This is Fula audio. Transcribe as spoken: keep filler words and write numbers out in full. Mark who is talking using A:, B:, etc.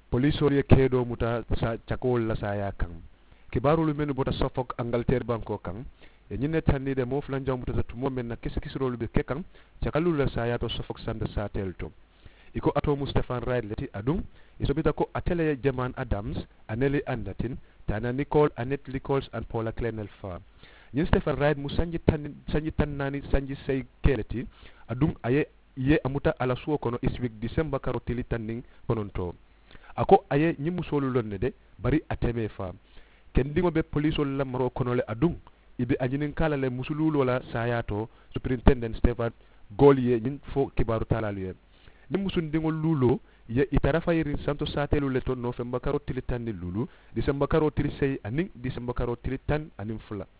A: police ye kedo muta sa chakol la saya kan kibarulu menu bota Suffolk Angleterre banko kan e nyine tanni de mo flan jamuta to mo men na kisi kisrolu be kekan chakalu la saya to Suffolk sande satel to iko ato Mustapha Wright leti adum isobita ko atele Jaman Adams aneli andatin tana Nicole Annette Nichols and Paula Clenel fa nyin Stephen Wright mu sanji tan sanji tan nani sanji sey keleti adum aye ye amuta ala suwo kono iswik December karo tili tanning kononto ako aye nyi musolu lonne de bari ateme fa kendingo be police la maro kono le adum ibe ajinin kala le musululo la sayato superintendent Stephen Golier nyin fo kibaru talalu ni musundingo lulo ye itara fayirin santo satelu le to November karo tili tanni lulu December karo tili sey aning December karo tili tan aning fula